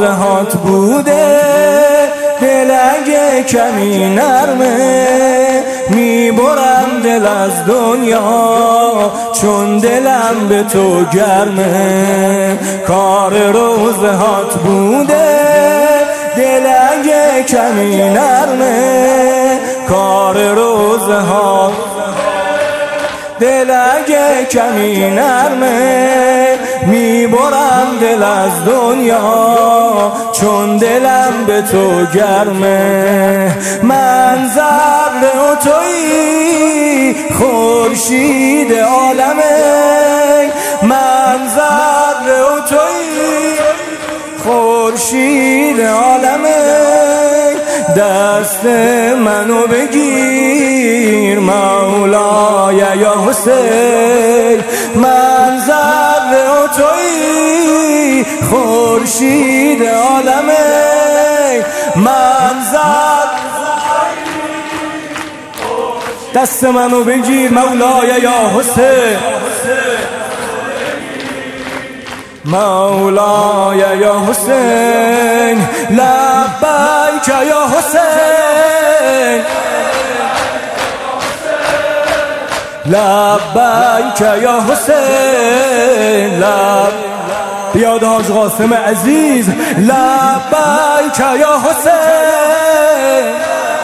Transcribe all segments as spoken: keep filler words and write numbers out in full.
روزه هات بوده دل اگه کمی نرمه میبرم دل از دنیا چون دلم به تو گرمه کار روزه هات بوده دل اگه کمی نرمه کار روزه هات دل اگه کمی نرمه میبرم دل از دنیا چون دلم به تو گرمه من ذره و تویی خورشید عالمه من ذره و تویی خورشید عالمه دست منو بگیر مولای یا حسین من ذره و تویی خورشید عالمه من ذره دست منو بگیر مولای یا حسین مولای یا حسین لبیک یا حسین لبیک یا حسین لب بیاد حاج قاسم عزیز لبیک یا حسین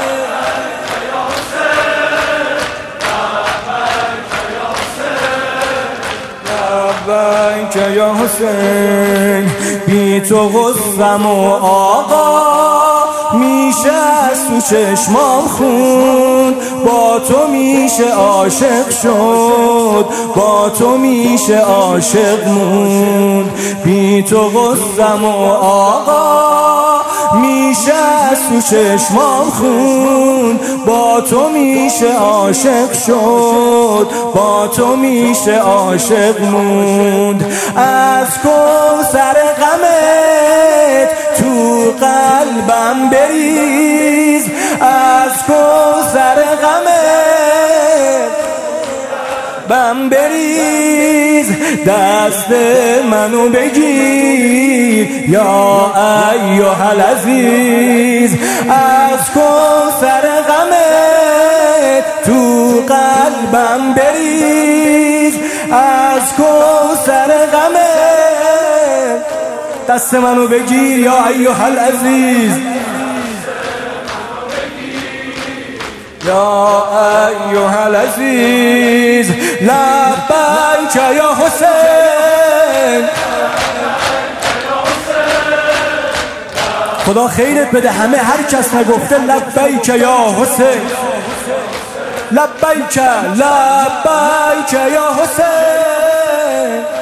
لبیک یا حسین بی تو غصم و آقا میشه از تو چشمام خون با تو میشه عاشق شد با تو میشه عاشق موند بی تو غصم و آقا میشه از تو چشمام خون با تو میشه عاشق شد با تو میشه عاشق موند از کوثر غمت تو قلبم بریز از کوثر غمت بم بریز دست منو بگیر یا ایها العزیز از کوثر غمت تو قلبم بریز از کوثر غمت دست منو بگیر یا ایها العزیز یا ایها العزیز لبیک یا حسین خدا خیرت بده همه هر کس نگفته لبیک یا حسین لبیک لبیک یا حسین